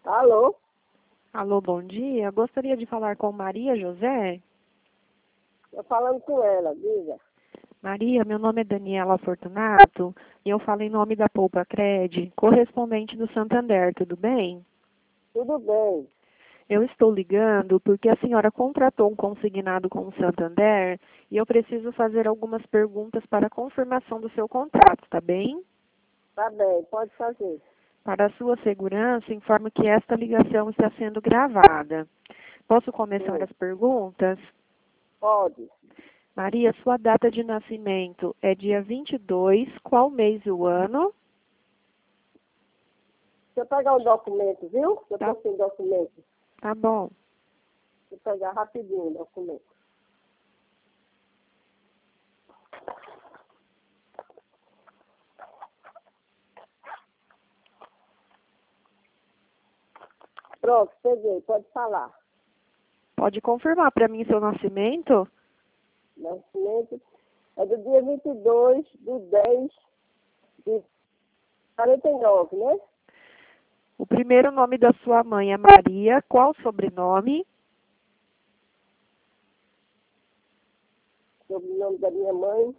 Alô? Alô, bom dia. Gostaria de falar com Maria José. Estou falando com ela, diga. Maria, meu nome é Daniela Fortunato e eu falo em nome da Poupa Cred, correspondente do Santander, tudo bem? Tudo bem. Eu estou ligando porque a senhora contratou um consignado com o Santander e eu preciso fazer algumas perguntas para a confirmação do seu contrato, tá bem? Tá bem, pode fazer. Para a sua segurança, informo que esta ligação está sendo gravada. Posso começar Sim. as perguntas? Pode. Maria, sua data de nascimento é dia 22, qual mês e o ano? Deixa eu pegar o documento, viu? Eu Tá, estou sem documento. tá bom. Deixa eu pegar rapidinho o documento. Pronto, peguei, pode falar. Pode confirmar para mim seu nascimento? Nascimento é do dia 22 de 10 de 49, né? O primeiro nome da sua mãe é Maria, qual o sobrenome? Sobrenome da minha mãe.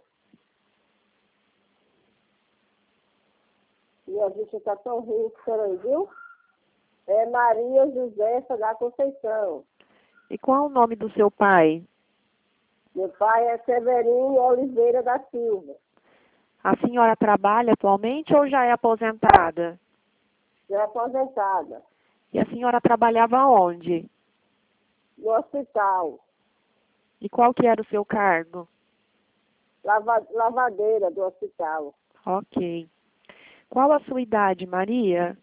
Minha vista está tão ruim, peraí, viu? É Maria Josefa da Conceição. E qual o nome do seu pai? Meu pai é Severino Oliveira da Silva. A senhora trabalha atualmente ou já é aposentada? É aposentada. E a senhora trabalhava onde? No hospital. E qual que era o seu cargo? Lavadeira do hospital. Ok. Qual a sua idade, Maria?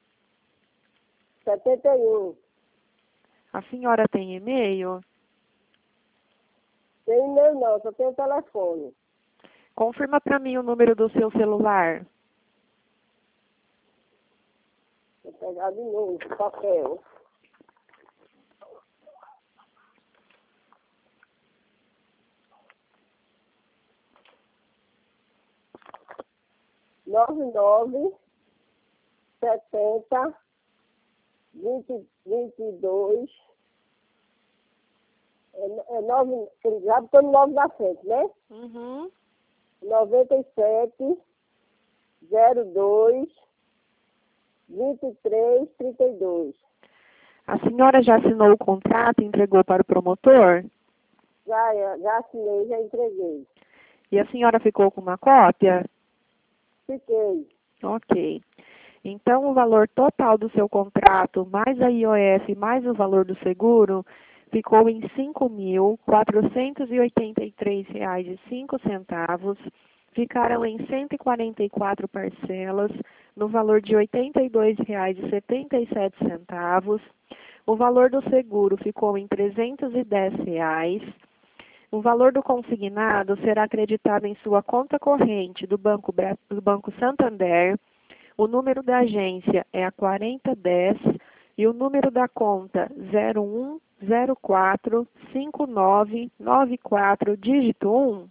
71. A senhora tem e-mail? Tem e-mail não, só tem o telefone. Confirma para mim o número do seu celular. Vou pegar de novo o papel. Nove nove 70 22 é 9, já botou no 9 da frente, né? Uhum. 97 02 23 32. A senhora já assinou o contrato e entregou para o promotor? Já assinei, já entreguei. E a senhora ficou com uma cópia? Fiquei. Ok. Então, o valor total do seu contrato, mais a IOF, mais o valor do seguro, ficou em R$ 5.483,05. Ficaram em 144 parcelas, no valor de R$ 82,77. O valor do seguro ficou em R$ 310. O valor do consignado será acreditado em sua conta corrente do Banco Santander. O número da agência é a 4010 e o número da conta 01045994, dígito 1.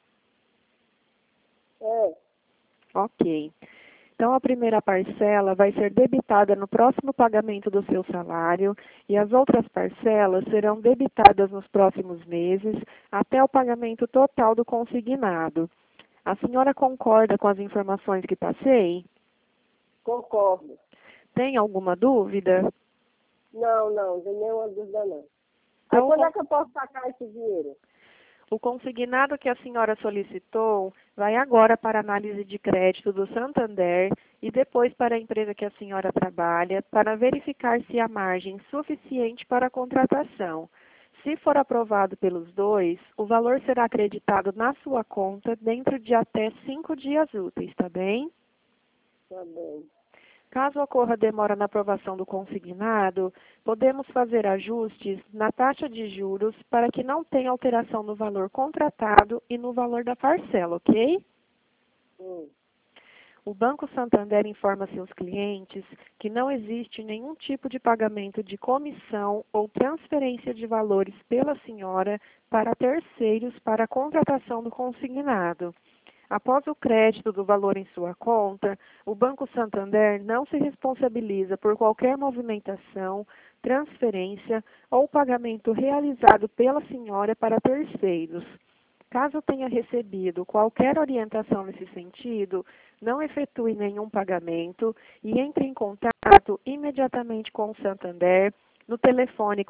É. Ok. Então, a primeira parcela vai ser debitada no próximo pagamento do seu salário e as outras parcelas serão debitadas nos próximos meses até o pagamento total do consignado. A senhora concorda com as informações que passei? Concordo. Tem alguma dúvida? Não tem nenhuma dúvida não. Aí Então, quando é que eu posso sacar esse dinheiro? o consignado que a senhora solicitou vai agora para a análise de crédito do Santander e depois para a empresa que a senhora trabalha para verificar se há margem suficiente para a contratação. Se for aprovado pelos dois, o valor será acreditado na sua conta dentro de até 5 dias úteis, tá bem? Tá bem. Caso ocorra demora na aprovação do consignado, podemos fazer ajustes na taxa de juros para que não tenha alteração no valor contratado e no valor da parcela, ok? Hum. O Banco Santander informa seus clientes que não existe nenhum tipo de pagamento de comissão ou transferência de valores pela senhora para terceiros para a contratação do consignado. Após o crédito do valor em sua conta, o Banco Santander não se responsabiliza por qualquer movimentação, transferência ou pagamento realizado pela senhora para terceiros. Caso tenha recebido qualquer orientação nesse sentido, não efetue nenhum pagamento e entre em contato imediatamente com o Santander no telefone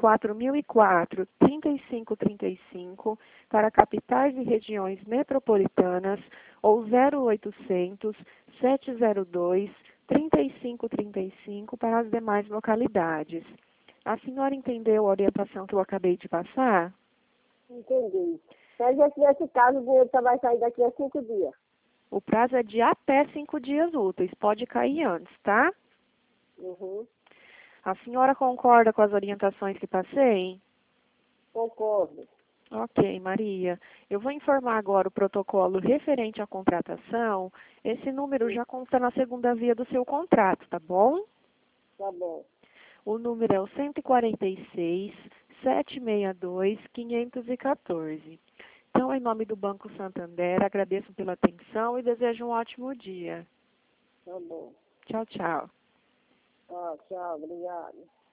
4004-3535 para capitais e regiões metropolitanas ou 0800-702-3535 para as demais localidades. A senhora entendeu a orientação que eu acabei de passar? Entendi. Mas nesse caso, o dinheiro só vai sair daqui a 5 dias. O prazo é de até 5 dias úteis, pode cair antes, tá? Uhum. A senhora concorda com as orientações que passei? Concordo. Ok, Maria. Eu vou informar agora o protocolo referente à contratação. Esse número já consta na segunda via do seu contrato, tá bom? Tá bom. O número é o 146-762-514. Então, em nome do Banco Santander, agradeço pela atenção e desejo um ótimo dia. Tá bom. Tchau, tchau. Tchau, obrigado.